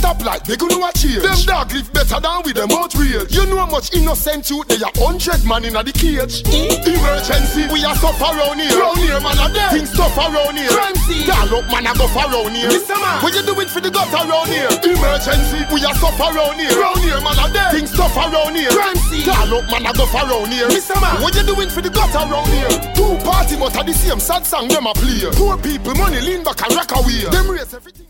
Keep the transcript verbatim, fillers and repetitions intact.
stop like they gonna watch here. Them dog live better than with them outrage. You know how much innocent youth they are hundred man in the cage. Emergency, we are suffer around here. Round here, man, a dead. Things tough around here. Frenzy, call up, man, I go for around here. Mister Man, what you doing for the gutter around here? Emergency, we are suffer around here. Round here, man, a dead. Things tough around here. Frenzy, call up, man, I go for around here. Mister Man, what you doing for the gutter around here? Two party, but at the same sad song them a play. Poor people, money lean back and rock away. Them race everything.